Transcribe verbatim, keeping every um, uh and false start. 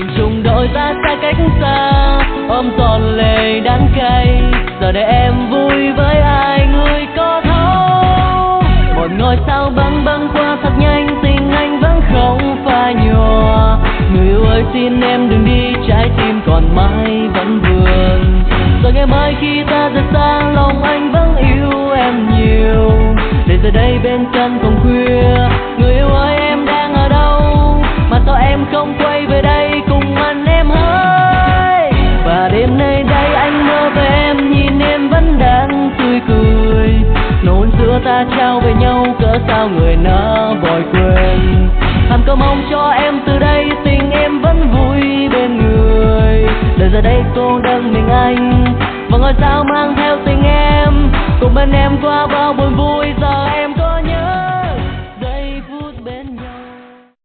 nhìn chung đội ta xa cách xa, ôm giọt lệ đắng cay. Giờ để em vui với ai người có thấu. Một ngôi sao băng băng qua thật nhanh, tình anh vẫn không phai nhòa. Người yêu ơi xin em đừng đi, trái tim còn mãi vẫn vương. Rồi ngày mai khi ta rời xa, lòng anh vẫn yêu em nhiều. Để giờ đây bên chân phòng khuya, người yêu ơi em đang ở đâu? Mà sao em không quay về đây cùng anh em hỡi? Và đêm nay đây anh mơ về em, nhìn em vẫn đang tươi cười. Nụ hôn giữa ta trao về nhau, cỡ sao người nỡ vội quên. Thầm cầu mong cho em từ đây, tình em vẫn vui bên người. Để giờ đây cô đơn mình anh, và ngôi sao mang theo tình em, cùng bên em qua bao buồn vui. Giờ em có nhớ